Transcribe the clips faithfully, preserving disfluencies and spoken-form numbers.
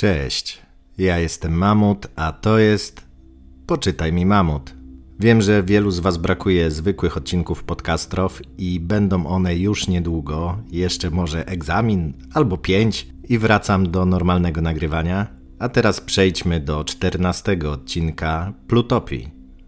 Cześć, ja jestem Mamut, a to jest Poczytaj mi Mamut. Wiem, że wielu z Was brakuje zwykłych odcinków Podcastrow i będą one już niedługo, jeszcze może egzamin albo pięć i wracam do normalnego nagrywania. A teraz przejdźmy do czternastego odcinka Plutopii.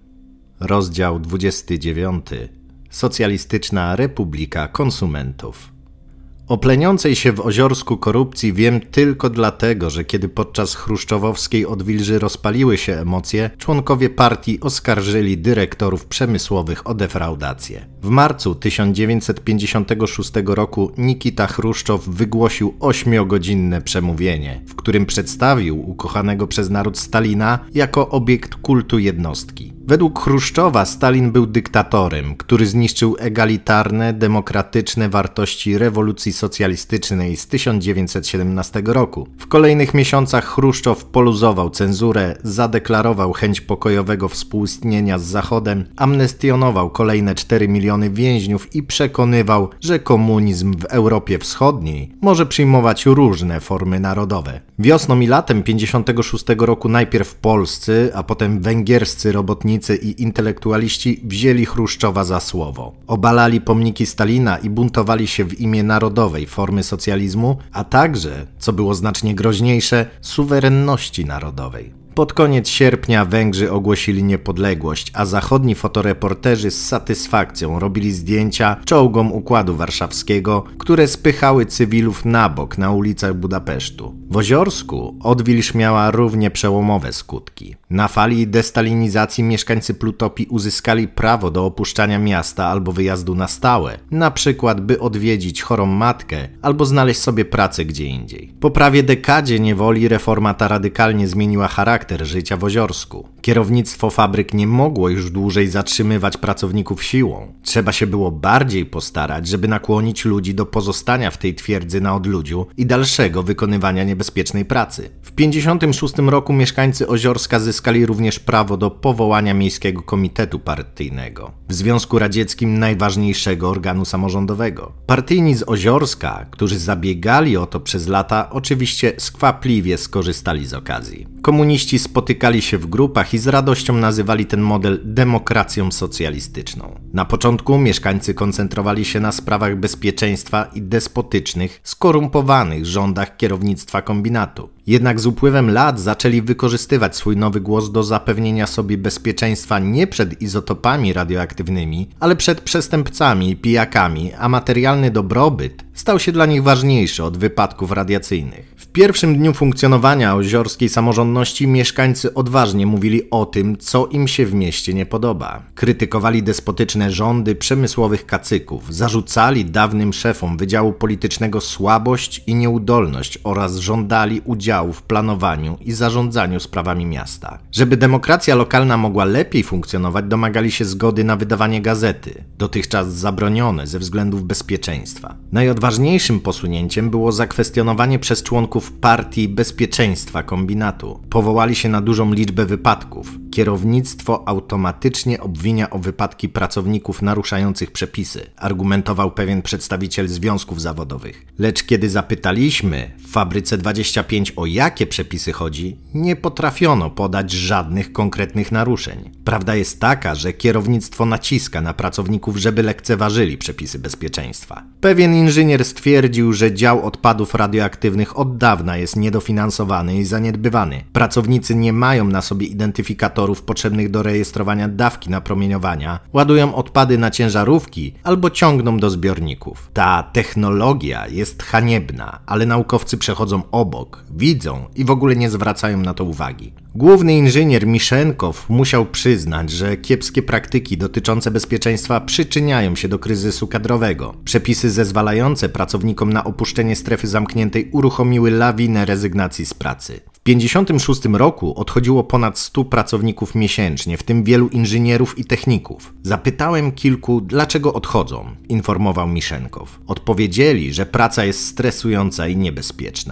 Rozdział dwudziesty dziewiąty. Socjalistyczna Republika Konsumentów. O pleniącej się w Oziorsku korupcji wiem tylko dlatego, że kiedy podczas chruszczowowskiej odwilży rozpaliły się emocje, członkowie partii oskarżyli dyrektorów przemysłowych o defraudację. W marcu tysiąc dziewięćset pięćdziesiątego szóstego roku Nikita Chruszczow wygłosił ośmiogodzinne przemówienie, w którym przedstawił ukochanego przez naród Stalina jako obiekt kultu jednostki. Według Chruszczowa Stalin był dyktatorem, który zniszczył egalitarne, demokratyczne wartości rewolucji socjalistycznej z tysiąc dziewięćset siedemnastego roku. W kolejnych miesiącach Chruszczow poluzował cenzurę, zadeklarował chęć pokojowego współistnienia z Zachodem, amnestionował kolejne cztery miliony więźniów i przekonywał, że komunizm w Europie Wschodniej może przyjmować różne formy narodowe. Wiosną i latem pięćdziesiątego szóstego roku najpierw polscy, a potem węgierscy robotnicy i intelektualiści wzięli Chruszczowa za słowo. Obalali pomniki Stalina i buntowali się w imię narodowej formy socjalizmu, a także, co było znacznie groźniejsze, suwerenności narodowej. Pod koniec sierpnia Węgrzy ogłosili niepodległość, a zachodni fotoreporterzy z satysfakcją robili zdjęcia czołgom Układu Warszawskiego, które spychały cywilów na bok na ulicach Budapesztu. W Oziorsku odwilż miała równie przełomowe skutki. Na fali destalinizacji mieszkańcy Plutopii uzyskali prawo do opuszczania miasta albo wyjazdu na stałe, na przykład by odwiedzić chorą matkę albo znaleźć sobie pracę gdzie indziej. Po prawie dekadzie niewoli reforma ta radykalnie zmieniła charakter życia w Oziorsku. Kierownictwo fabryk nie mogło już dłużej zatrzymywać pracowników siłą. Trzeba się było bardziej postarać, żeby nakłonić ludzi do pozostania w tej twierdzy na odludziu i dalszego wykonywania niebezpiecznej pracy. W pięćdziesiątym szóstym roku mieszkańcy Oziorska zyskali również prawo do powołania Miejskiego Komitetu Partyjnego, w Związku Radzieckim najważniejszego organu samorządowego. Partyjni z Oziorska, którzy zabiegali o to przez lata, oczywiście skwapliwie skorzystali z okazji. Komuniści spotykali się w grupach i z radością nazywali ten model demokracją socjalistyczną. Na początku mieszkańcy koncentrowali się na sprawach bezpieczeństwa i despotycznych, skorumpowanych rządach kierownictwa kombinatu. Jednak z upływem lat zaczęli wykorzystywać swój nowy głos do zapewnienia sobie bezpieczeństwa nie przed izotopami radioaktywnymi, ale przed przestępcami i pijakami, a materialny dobrobyt stał się dla nich ważniejszy od wypadków radiacyjnych. W pierwszym dniu funkcjonowania oziorskiej samorządności mieszkańcy odważnie mówili o tym, co im się w mieście nie podoba. Krytykowali despotyczne rządy przemysłowych kacyków, zarzucali dawnym szefom Wydziału Politycznego słabość i nieudolność oraz żądali udziału w planowaniu i zarządzaniu sprawami miasta. Żeby demokracja lokalna mogła lepiej funkcjonować, domagali się zgody na wydawanie gazety, dotychczas zabronione ze względów bezpieczeństwa. Najodważniejszym posunięciem było zakwestionowanie przez członków Partii Bezpieczeństwa Kombinatu. Powołali się na dużą liczbę wypadków. Kierownictwo automatycznie obwinia o wypadki pracowników naruszających przepisy, argumentował pewien przedstawiciel związków zawodowych. Lecz kiedy zapytaliśmy w Fabryce dwadzieścia pięć o jakie przepisy chodzi, nie potrafiono podać żadnych konkretnych naruszeń. Prawda jest taka, że kierownictwo naciska na pracowników, żeby lekceważyli przepisy bezpieczeństwa. Pewien inżynier stwierdził, że dział odpadów radioaktywnych od dawna jest niedofinansowany i zaniedbywany. Pracownicy nie mają na sobie identyfikatorów potrzebnych do rejestrowania dawki napromieniowania, ładują odpady na ciężarówki albo ciągną do zbiorników. Ta technologia jest haniebna, ale naukowcy przechodzą obok, widzą i w ogóle nie zwracają na to uwagi. Główny inżynier Miszenkow musiał przyznać, że kiepskie praktyki dotyczące bezpieczeństwa przyczyniają się do kryzysu kadrowego. Przepisy zezwalające pracownikom na opuszczenie strefy zamkniętej uruchomiły lawinę rezygnacji z pracy. W pięćdziesiątym szóstym roku odchodziło ponad stu pracowników miesięcznie, w tym wielu inżynierów i techników. Zapytałem kilku, dlaczego odchodzą, informował Miszenkow. Odpowiedzieli, że praca jest stresująca i niebezpieczna.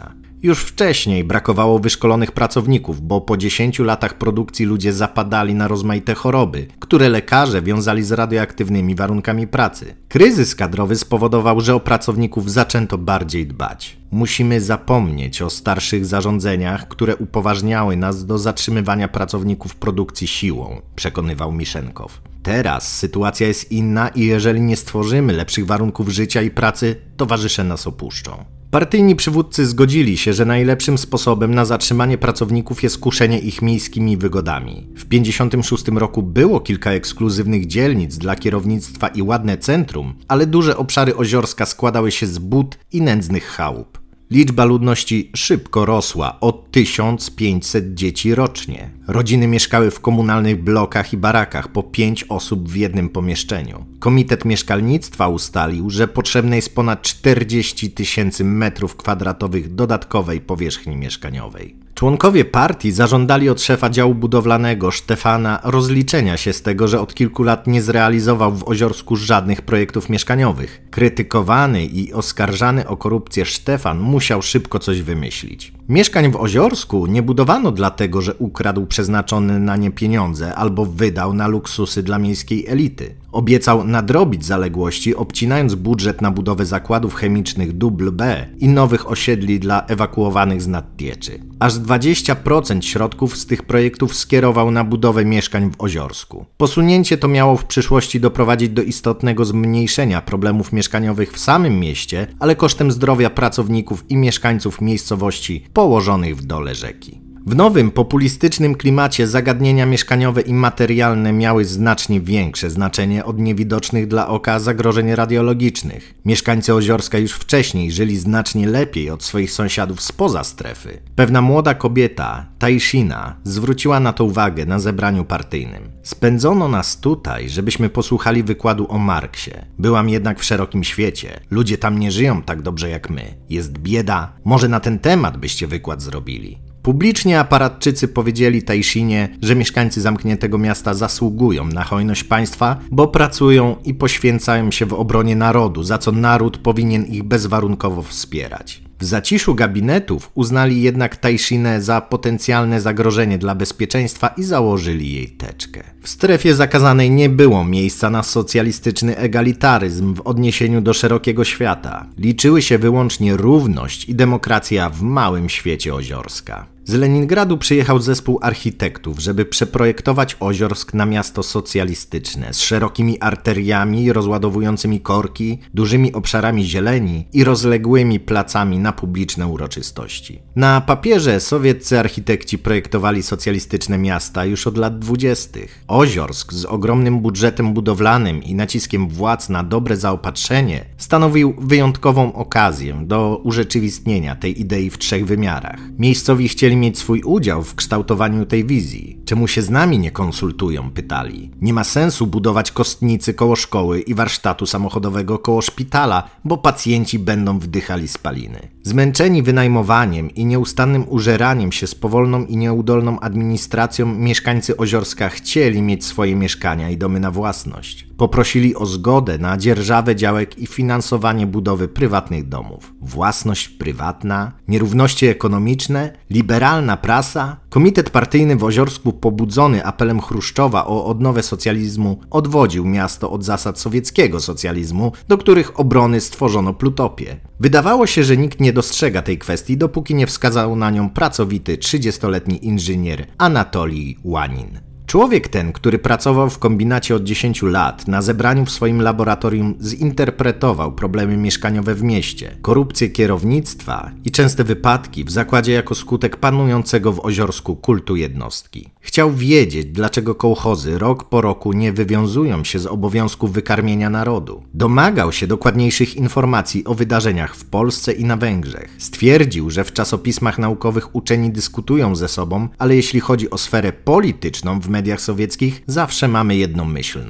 Już wcześniej brakowało wyszkolonych pracowników, bo po dziesięciu latach produkcji ludzie zapadali na rozmaite choroby, które lekarze wiązali z radioaktywnymi warunkami pracy. Kryzys kadrowy spowodował, że o pracowników zaczęto bardziej dbać. Musimy zapomnieć o starszych zarządzeniach, które upoważniały nas do zatrzymywania pracowników produkcji siłą, przekonywał Miszenkow. Teraz sytuacja jest inna i jeżeli nie stworzymy lepszych warunków życia i pracy, towarzysze nas opuszczą. Partyjni przywódcy zgodzili się, że najlepszym sposobem na zatrzymanie pracowników jest kuszenie ich miejskimi wygodami. W tysiąc dziewięćset pięćdziesiątym szóstym roku było kilka ekskluzywnych dzielnic dla kierownictwa i ładne centrum, ale duże obszary Oziorska składały się z bud i nędznych chałup. Liczba ludności szybko rosła, o tysiąc pięćset dzieci rocznie. Rodziny mieszkały w komunalnych blokach i barakach, po pięć osób w jednym pomieszczeniu. Komitet Mieszkalnictwa ustalił, że potrzebne jest ponad czterdzieści tysięcy metrów kwadratowych dodatkowej powierzchni mieszkaniowej. Członkowie partii zażądali od szefa działu budowlanego Stefana rozliczenia się z tego, że od kilku lat nie zrealizował w Oziorsku żadnych projektów mieszkaniowych. Krytykowany i oskarżany o korupcję Stefan musiał szybko coś wymyślić. Mieszkań w Oziorsku nie budowano dlatego, że ukradł przeznaczone na nie pieniądze albo wydał na luksusy dla miejskiej elity. Obiecał nadrobić zaległości, obcinając budżet na budowę zakładów chemicznych Dubl B i nowych osiedli dla ewakuowanych z Naddnieczy. Aż dwadzieścia procent środków z tych projektów skierował na budowę mieszkań w Oziorsku. Posunięcie to miało w przyszłości doprowadzić do istotnego zmniejszenia problemów mieszkaniowych w samym mieście, ale kosztem zdrowia pracowników i mieszkańców miejscowości położonych w dole rzeki. W nowym, populistycznym klimacie zagadnienia mieszkaniowe i materialne miały znacznie większe znaczenie od niewidocznych dla oka zagrożeń radiologicznych. Mieszkańcy Oziorska już wcześniej żyli znacznie lepiej od swoich sąsiadów spoza strefy. Pewna młoda kobieta, Tajshina, zwróciła na to uwagę na zebraniu partyjnym. Spędzono nas tutaj, żebyśmy posłuchali wykładu o Marksie. Byłam jednak w szerokim świecie. Ludzie tam nie żyją tak dobrze jak my. Jest bieda. Może na ten temat byście wykład zrobili. Publicznie aparatczycy powiedzieli Tajshinie, że mieszkańcy zamkniętego miasta zasługują na hojność państwa, bo pracują i poświęcają się w obronie narodu, za co naród powinien ich bezwarunkowo wspierać. W zaciszu gabinetów uznali jednak Tajshinę za potencjalne zagrożenie dla bezpieczeństwa i założyli jej teczkę. W strefie zakazanej nie było miejsca na socjalistyczny egalitaryzm w odniesieniu do szerokiego świata. Liczyły się wyłącznie równość i demokracja w małym świecie Oziorska. Z Leningradu przyjechał zespół architektów, żeby przeprojektować Oziorsk na miasto socjalistyczne, z szerokimi arteriami rozładowującymi korki, dużymi obszarami zieleni i rozległymi placami na publiczne uroczystości. Na papierze sowieccy architekci projektowali socjalistyczne miasta już od lat dwudziestych. Oziorsk z ogromnym budżetem budowlanym i naciskiem władz na dobre zaopatrzenie stanowił wyjątkową okazję do urzeczywistnienia tej idei w trzech wymiarach. Miejscowi chcieli mieć swój udział w kształtowaniu tej wizji. Czemu się z nami nie konsultują? Pytali. Nie ma sensu budować kostnicy koło szkoły i warsztatu samochodowego koło szpitala, bo pacjenci będą wdychali spaliny. Zmęczeni wynajmowaniem i nieustannym użeraniem się z powolną i nieudolną administracją, mieszkańcy Oziorska chcieli mieć swoje mieszkania i domy na własność. Poprosili o zgodę na dzierżawę działek i finansowanie budowy prywatnych domów. Własność prywatna, nierówności ekonomiczne, liberalna prasa. Komitet partyjny w Oziorsku, pobudzony apelem Chruszczowa o odnowę socjalizmu, odwodził miasto od zasad sowieckiego socjalizmu, do których obrony stworzono plutopię. Wydawało się, że nikt nie dostrzega tej kwestii, dopóki nie wskazał na nią pracowity trzydziestoletni inżynier Anatolij Łanin. Człowiek ten, który pracował w kombinacie od dziesięciu lat, na zebraniu w swoim laboratorium zinterpretował problemy mieszkaniowe w mieście, korupcję kierownictwa i częste wypadki w zakładzie jako skutek panującego w Oziorsku kultu jednostki. Chciał wiedzieć, dlaczego kołchozy rok po roku nie wywiązują się z obowiązku wykarmienia narodu. Domagał się dokładniejszych informacji o wydarzeniach w Polsce i na Węgrzech. Stwierdził, że w czasopismach naukowych uczeni dyskutują ze sobą, ale jeśli chodzi o sferę polityczną w mediach sowieckich, zawsze mamy jednomyślność.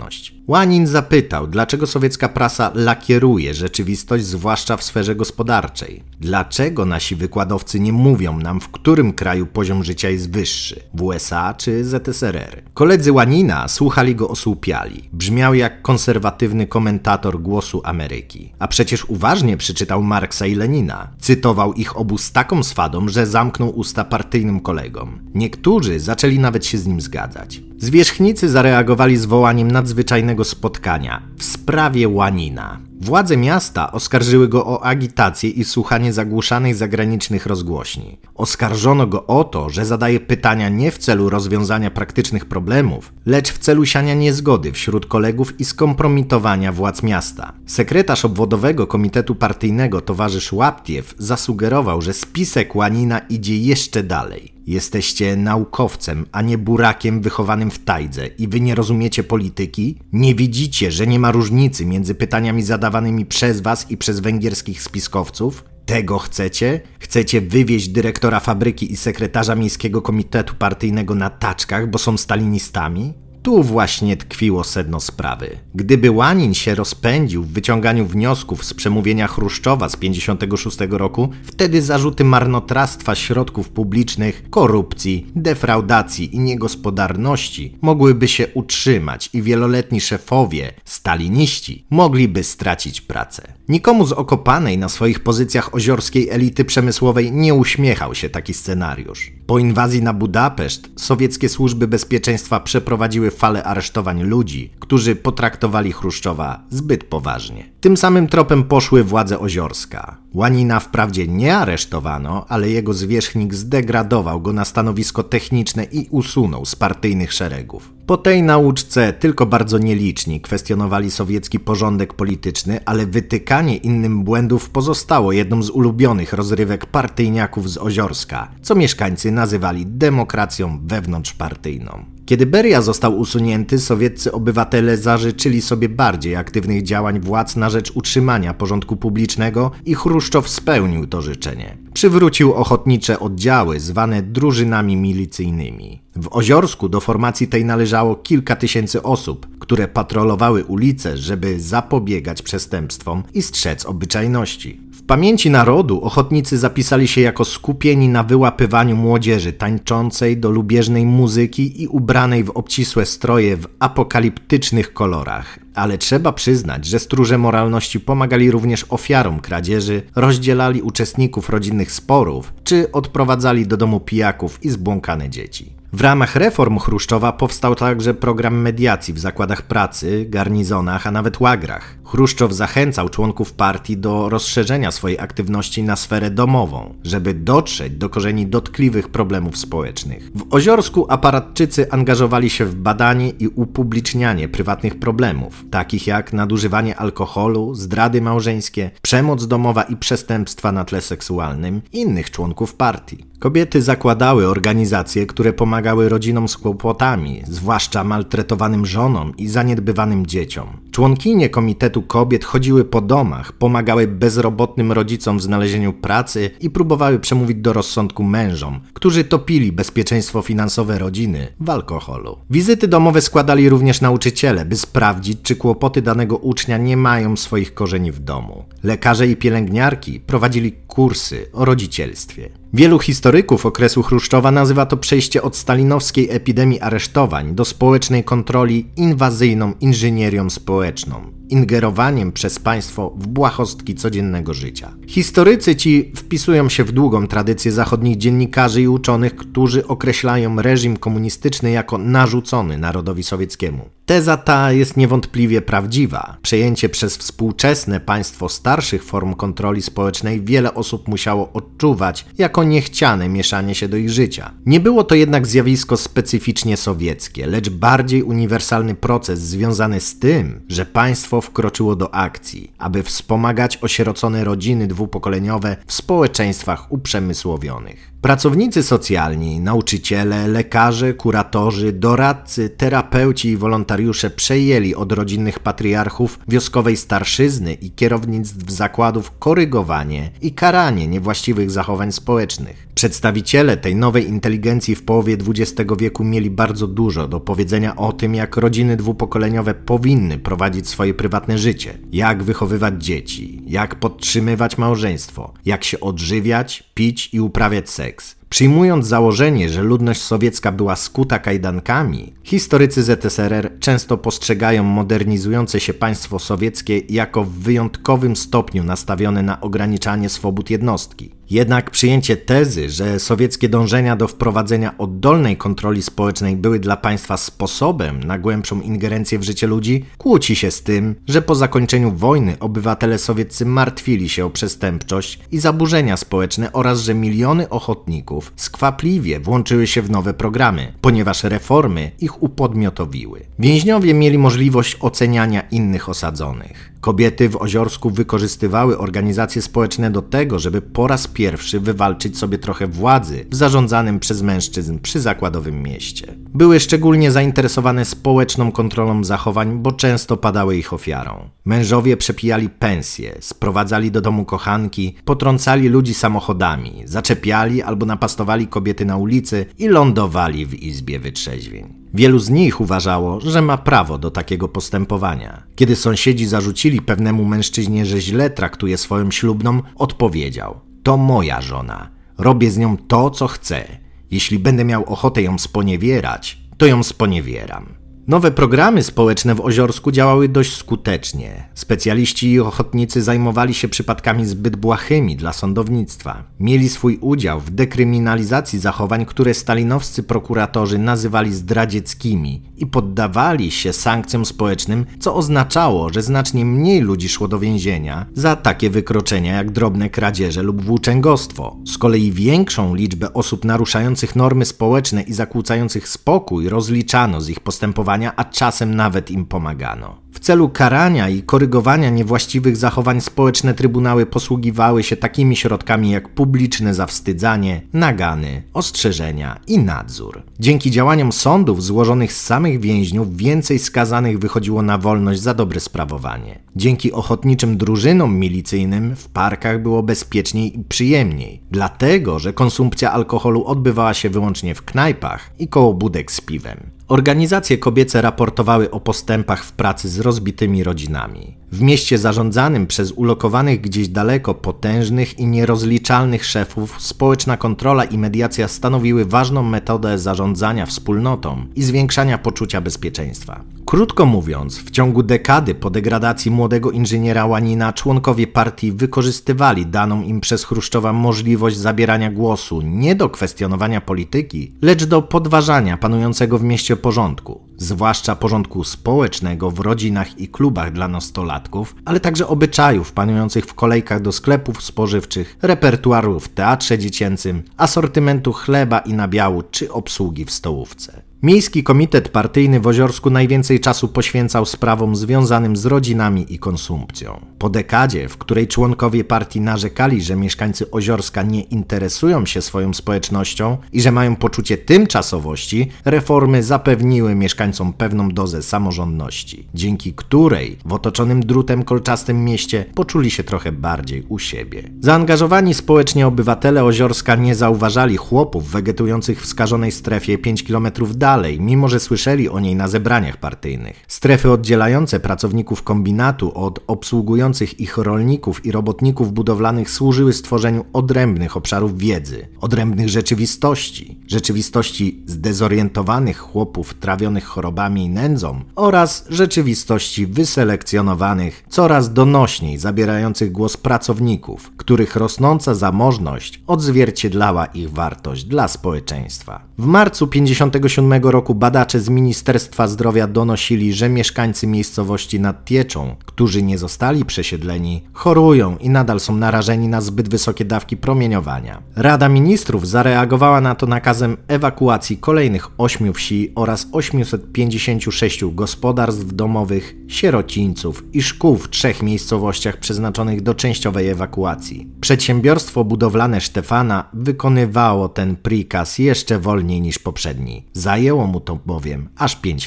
Łanin zapytał, dlaczego sowiecka prasa lakieruje rzeczywistość, zwłaszcza w sferze gospodarczej. Dlaczego nasi wykładowcy nie mówią nam, w którym kraju poziom życia jest wyższy, w U S A czy Z S R R? Koledzy Łanina słuchali go osłupiali. Brzmiał jak konserwatywny komentator Głosu Ameryki. A przecież uważnie przeczytał Marksa i Lenina. Cytował ich obu z taką swadą, że zamknął usta partyjnym kolegom. Niektórzy zaczęli nawet się z nim zgadzać. Zwierzchnicy zareagowali zwołaniem nadzwyczajnego spotkania w sprawie Łanina. Władze miasta oskarżyły go o agitację i słuchanie zagłuszanych zagranicznych rozgłośni. Oskarżono go o to, że zadaje pytania nie w celu rozwiązania praktycznych problemów, lecz w celu siania niezgody wśród kolegów i skompromitowania władz miasta. Sekretarz obwodowego komitetu partyjnego towarzysz Łaptiew zasugerował, że spisek Łanina idzie jeszcze dalej. Jesteście naukowcem, a nie burakiem wychowanym w tajdze i wy nie rozumiecie polityki? Nie widzicie, że nie ma różnicy między pytaniami zadawanymi przez was i przez węgierskich spiskowców? Tego chcecie? Chcecie wywieźć dyrektora fabryki i sekretarza miejskiego komitetu partyjnego na taczkach, bo są stalinistami? Tu właśnie tkwiło sedno sprawy. Gdyby Łanin się rozpędził w wyciąganiu wniosków z przemówienia Chruszczowa z pięćdziesiątego szóstego roku, wtedy zarzuty marnotrawstwa środków publicznych, korupcji, defraudacji i niegospodarności mogłyby się utrzymać i wieloletni szefowie, staliniści, mogliby stracić pracę. Nikomu z okopanej na swoich pozycjach oziorskiej elity przemysłowej nie uśmiechał się taki scenariusz. Po inwazji na Budapeszt sowieckie służby bezpieczeństwa przeprowadziły falę aresztowań ludzi, którzy potraktowali Chruszczowa zbyt poważnie. Tym samym tropem poszły władze Oziorska. Łanina wprawdzie nie aresztowano, ale jego zwierzchnik zdegradował go na stanowisko techniczne i usunął z partyjnych szeregów. Po tej nauczce tylko bardzo nieliczni kwestionowali sowiecki porządek polityczny, ale wytykanie innym błędów pozostało jedną z ulubionych rozrywek partyjniaków z Oziorska, co mieszkańcy nazywali demokracją wewnątrzpartyjną. Kiedy Beria został usunięty, sowieccy obywatele zażyczyli sobie bardziej aktywnych działań władz na rzecz utrzymania porządku publicznego i Chruszczow spełnił to życzenie. Przywrócił ochotnicze oddziały zwane drużynami milicyjnymi. W Oziorsku do formacji tej należało kilka tysięcy osób, które patrolowały ulice, żeby zapobiegać przestępstwom i strzec obyczajności. W pamięci narodu ochotnicy zapisali się jako skupieni na wyłapywaniu młodzieży tańczącej do lubieżnej muzyki i ubranej w obcisłe stroje w apokaliptycznych kolorach. Ale trzeba przyznać, że stróże moralności pomagali również ofiarom kradzieży, rozdzielali uczestników rodzinnych sporów, czy odprowadzali do domu pijaków i zbłąkane dzieci. W ramach reform Chruszczowa powstał także program mediacji w zakładach pracy, garnizonach, a nawet łagrach. Chruszczow zachęcał członków partii do rozszerzenia swojej aktywności na sferę domową, żeby dotrzeć do korzeni dotkliwych problemów społecznych. W Oziorsku aparatczycy angażowali się w badanie i upublicznianie prywatnych problemów, takich jak nadużywanie alkoholu, zdrady małżeńskie, przemoc domowa i przestępstwa na tle seksualnym innych członków partii. Kobiety zakładały organizacje, które pomagały rodzinom z kłopotami, zwłaszcza maltretowanym żonom i zaniedbywanym dzieciom. Członkinie Komitetu Kobiet chodziły po domach, pomagały bezrobotnym rodzicom w znalezieniu pracy i próbowały przemówić do rozsądku mężom, którzy topili bezpieczeństwo finansowe rodziny w alkoholu. Wizyty domowe składali również nauczyciele, by sprawdzić, czy kłopoty danego ucznia nie mają swoich korzeni w domu. Lekarze i pielęgniarki prowadzili kursy o rodzicielstwie. Wielu historyków okresu Chruszczowa nazywa to przejście od stalinowskiej epidemii aresztowań do społecznej kontroli inwazyjną inżynierią społeczną, ingerowaniem przez państwo w błahostki codziennego życia. Historycy ci wpisują się w długą tradycję zachodnich dziennikarzy i uczonych, którzy określają reżim komunistyczny jako narzucony narodowi sowieckiemu. Teza ta jest niewątpliwie prawdziwa. Przejęcie przez współczesne państwo starszych form kontroli społecznej wiele osób musiało odczuwać jako niechciane mieszanie się do ich życia. Nie było to jednak zjawisko specyficznie sowieckie, lecz bardziej uniwersalny proces związany z tym, że państwo wkroczyło do akcji, aby wspomagać osierocone rodziny dwupokoleniowe w społeczeństwach uprzemysłowionych. Pracownicy socjalni, nauczyciele, lekarze, kuratorzy, doradcy, terapeuci i wolontariusze przejęli od rodzinnych patriarchów, wioskowej starszyzny i kierownictw zakładów korygowanie i karanie niewłaściwych zachowań społecznych. Przedstawiciele tej nowej inteligencji w połowie dwudziestego wieku mieli bardzo dużo do powiedzenia o tym, jak rodziny dwupokoleniowe powinny prowadzić swoje prywatne życie, jak wychowywać dzieci, jak podtrzymywać małżeństwo, jak się odżywiać, pić i uprawiać seks. Przyjmując założenie, że ludność sowiecka była skuta kajdankami, historycy Z S R R często postrzegają modernizujące się państwo sowieckie jako w wyjątkowym stopniu nastawione na ograniczanie swobód jednostki. Jednak przyjęcie tezy, że sowieckie dążenia do wprowadzenia oddolnej kontroli społecznej były dla państwa sposobem na głębszą ingerencję w życie ludzi, kłóci się z tym, że po zakończeniu wojny obywatele sowieccy martwili się o przestępczość i zaburzenia społeczne oraz że miliony ochotników skwapliwie włączyły się w nowe programy, ponieważ reformy ich upodmiotowiły. Więźniowie mieli możliwość oceniania innych osadzonych. Kobiety w Oziorsku wykorzystywały organizacje społeczne do tego, żeby po raz pierwszy wywalczyć sobie trochę władzy w zarządzanym przez mężczyzn przyzakładowym mieście. Były szczególnie zainteresowane społeczną kontrolą zachowań, bo często padały ich ofiarą. Mężowie przepijali pensje, sprowadzali do domu kochanki, potrącali ludzi samochodami, zaczepiali albo napastowali kobiety na ulicy i lądowali w izbie wytrzeźwień. Wielu z nich uważało, że ma prawo do takiego postępowania. Kiedy sąsiedzi zarzucili pewnemu mężczyźnie, że źle traktuje swoją ślubną, odpowiedział: to moja żona. Robię z nią to, co chcę. Jeśli będę miał ochotę ją sponiewierać, to ją sponiewieram. Nowe programy społeczne w Oziorsku działały dość skutecznie. Specjaliści i ochotnicy zajmowali się przypadkami zbyt błahymi dla sądownictwa. Mieli swój udział w dekryminalizacji zachowań, które stalinowscy prokuratorzy nazywali zdradzieckimi i poddawali się sankcjom społecznym, co oznaczało, że znacznie mniej ludzi szło do więzienia za takie wykroczenia jak drobne kradzieże lub włóczęgostwo. Z kolei większą liczbę osób naruszających normy społeczne i zakłócających spokój rozliczano z ich postępowania, a czasem nawet im pomagano. W celu karania i korygowania niewłaściwych zachowań społeczne trybunały posługiwały się takimi środkami jak publiczne zawstydzanie, nagany, ostrzeżenia i nadzór. Dzięki działaniom sądów złożonych z samych więźniów więcej skazanych wychodziło na wolność za dobre sprawowanie. Dzięki ochotniczym drużynom milicyjnym w parkach było bezpieczniej i przyjemniej, dlatego że konsumpcja alkoholu odbywała się wyłącznie w knajpach i koło budek z piwem. Organizacje kobiece raportowały o postępach w pracy z rozbitymi rodzinami. W mieście zarządzanym przez ulokowanych gdzieś daleko potężnych i nierozliczalnych szefów społeczna kontrola i mediacja stanowiły ważną metodę zarządzania wspólnotą i zwiększania poczucia bezpieczeństwa. Krótko mówiąc, w ciągu dekady po degradacji młodego inżyniera Łanina członkowie partii wykorzystywali daną im przez Chruszczowa możliwość zabierania głosu nie do kwestionowania polityki, lecz do podważania panującego w mieście porządku, zwłaszcza porządku społecznego w rodzinach i klubach dla nastolatków, ale także obyczajów panujących w kolejkach do sklepów spożywczych, repertuaru w teatrze dziecięcym, asortymentu chleba i nabiału czy obsługi w stołówce. Miejski Komitet Partyjny w Oziorsku najwięcej czasu poświęcał sprawom związanym z rodzinami i konsumpcją. Po dekadzie, w której członkowie partii narzekali, że mieszkańcy Oziorska nie interesują się swoją społecznością i że mają poczucie tymczasowości, reformy zapewniły mieszkańcom pewną dozę samorządności, dzięki której w otoczonym drutem kolczastym mieście poczuli się trochę bardziej u siebie. Zaangażowani społecznie obywatele Oziorska nie zauważali chłopów wegetujących w skażonej strefie pięć kilometrów dalej, mimo że słyszeli o niej na zebraniach partyjnych. Strefy oddzielające pracowników kombinatu od obsługujących ich rolników i robotników budowlanych służyły stworzeniu odrębnych obszarów wiedzy, odrębnych rzeczywistości, rzeczywistości zdezorientowanych chłopów trawionych chorobami i nędzą oraz rzeczywistości wyselekcjonowanych, coraz donośniej zabierających głos pracowników, których rosnąca zamożność odzwierciedlała ich wartość dla społeczeństwa. W marcu pięćdziesiątego siódmego roku badacze z Ministerstwa Zdrowia donosili, że mieszkańcy miejscowości nad Tieczą, którzy nie zostali przesiedleni, chorują i nadal są narażeni na zbyt wysokie dawki promieniowania. Rada Ministrów zareagowała na to nakazem ewakuacji kolejnych ośmiu wsi oraz osiemset pięćdziesięciu sześciu gospodarstw domowych, sierocińców i szkół w trzech miejscowościach przeznaczonych do częściowej ewakuacji. Przedsiębiorstwo budowlane Stefana wykonywało ten prikaz jeszcze wolniej niż poprzedni. Zajęło mu to bowiem aż pięć lat.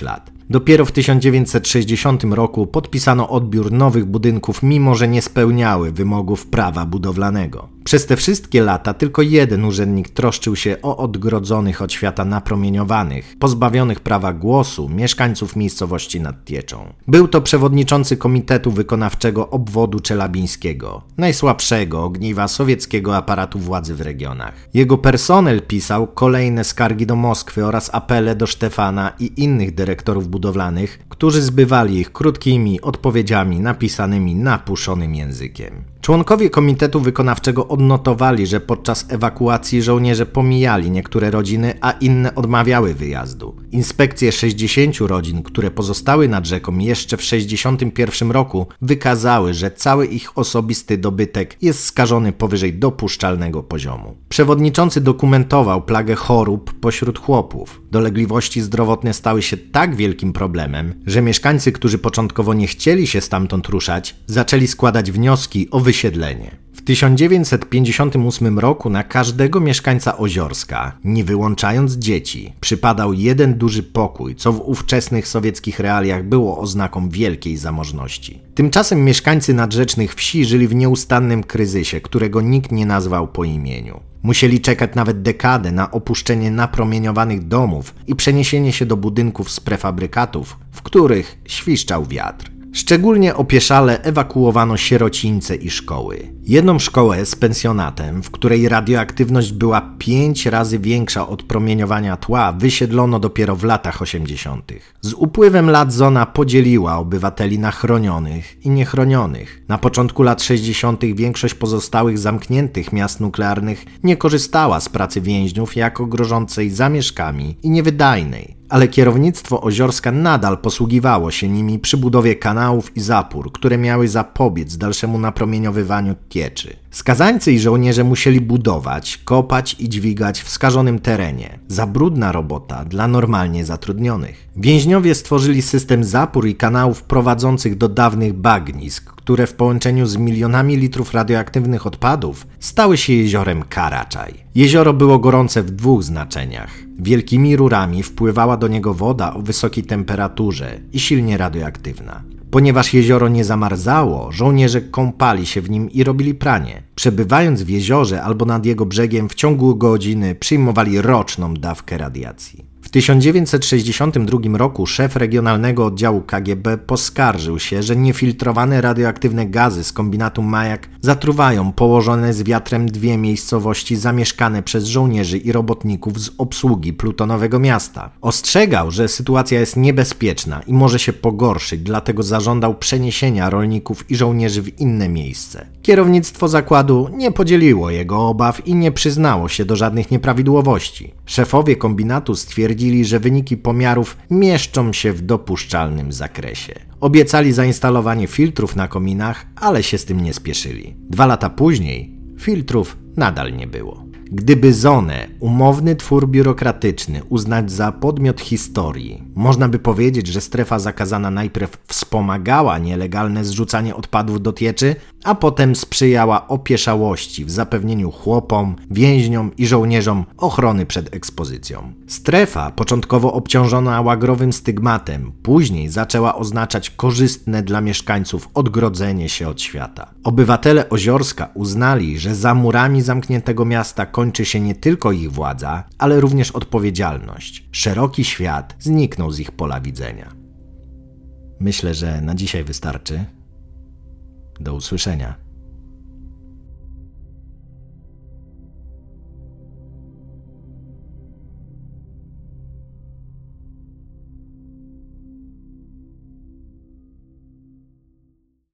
Dopiero w tysiąc dziewięćset sześćdziesiątym roku podpisano odbiór nowych budynków, mimo że nie spełniały wymogów prawa budowlanego. Przez te wszystkie lata tylko jeden urzędnik troszczył się o odgrodzonych od świata napromieniowanych, pozbawionych prawa głosu mieszkańców miejscowości nad Tieczą. Był to przewodniczący Komitetu Wykonawczego Obwodu Czelabińskiego, najsłabszego ogniwa sowieckiego aparatu władzy w regionach. Jego personel pisał kolejne skargi do Moskwy oraz apele do Sztefana i innych dyrektorów budowlanych, którzy zbywali ich krótkimi odpowiedziami napisanymi napuszonym językiem. Członkowie Komitetu Wykonawczego odnotowali, że podczas ewakuacji żołnierze pomijali niektóre rodziny, a inne odmawiały wyjazdu. Inspekcje sześćdziesięciu rodzin, które pozostały nad rzeką jeszcze w sześćdziesiątym pierwszym roku, wykazały, że cały ich osobisty dobytek jest skażony powyżej dopuszczalnego poziomu. Przewodniczący dokumentował plagę chorób pośród chłopów. Dolegliwości zdrowotne stały się tak wielkim problemem, że mieszkańcy, którzy początkowo nie chcieli się stamtąd ruszać, zaczęli składać wnioski o wysiedlenie. W tysiąc dziewięćset pięćdziesiątym ósmym roku na każdego mieszkańca Oziorska, nie wyłączając dzieci, przypadał jeden duży pokój, co w ówczesnych sowieckich realiach było oznaką wielkiej zamożności. Tymczasem mieszkańcy nadrzecznych wsi żyli w nieustannym kryzysie, którego nikt nie nazwał po imieniu. Musieli czekać nawet dekadę na opuszczenie napromieniowanych domów i przeniesienie się do budynków z prefabrykatów, w których świszczał wiatr. Szczególnie opieszale ewakuowano sierocińce i szkoły. Jedną szkołę z pensjonatem, w której radioaktywność była pięć razy większa od promieniowania tła, wysiedlono dopiero w latach osiemdziesiątych. Z upływem lat zona podzieliła obywateli na chronionych i niechronionych. Na początku lat sześćdziesiątych większość pozostałych zamkniętych miast nuklearnych nie korzystała z pracy więźniów jako grożącej zamieszkami i niewydajnej. Ale kierownictwo Oziorska nadal posługiwało się nimi przy budowie kanałów i zapór, które miały zapobiec dalszemu napromieniowywaniu Tieczy. Skazańcy i żołnierze musieli budować, kopać i dźwigać w skażonym terenie. Za brudna robota dla normalnie zatrudnionych. Więźniowie stworzyli system zapór i kanałów prowadzących do dawnych bagnisk, które w połączeniu z milionami litrów radioaktywnych odpadów stały się jeziorem Karaczaj. Jezioro było gorące w dwóch znaczeniach. Wielkimi rurami wpływała do niego woda o wysokiej temperaturze i silnie radioaktywna. Ponieważ jezioro nie zamarzało, żołnierze kąpali się w nim i robili pranie. Przebywając w jeziorze albo nad jego brzegiem w ciągu godziny przyjmowali roczną dawkę radiacji. W tysiąc dziewięćset sześćdziesiątym drugim roku szef regionalnego oddziału K G B poskarżył się, że niefiltrowane radioaktywne gazy z kombinatu Majak zatruwają położone z wiatrem dwie miejscowości zamieszkane przez żołnierzy i robotników z obsługi plutonowego miasta. Ostrzegał, że sytuacja jest niebezpieczna i może się pogorszyć, dlatego zażądał przeniesienia rolników i żołnierzy w inne miejsce. Kierownictwo zakładu nie podzieliło jego obaw i nie przyznało się do żadnych nieprawidłowości. Szefowie kombinatu stwierdzili, że wyniki pomiarów mieszczą się w dopuszczalnym zakresie. Obiecali zainstalowanie filtrów na kominach, ale się z tym nie spieszyli. Dwa lata później filtrów nadal nie było. Gdyby zonę, umowny twór biurokratyczny, uznać za podmiot historii, można by powiedzieć, że strefa zakazana najpierw wspomagała nielegalne zrzucanie odpadów do Tieczy, a potem sprzyjała opieszałości w zapewnieniu chłopom, więźniom i żołnierzom ochrony przed ekspozycją. Strefa, początkowo obciążona łagrowym stygmatem, później zaczęła oznaczać korzystne dla mieszkańców odgrodzenie się od świata. Obywatele Oziorska uznali, że za murami zamkniętego miasta kończy się nie tylko ich władza, ale również odpowiedzialność. Szeroki świat zniknął z ich pola widzenia. Myślę, że na dzisiaj wystarczy. Do usłyszenia.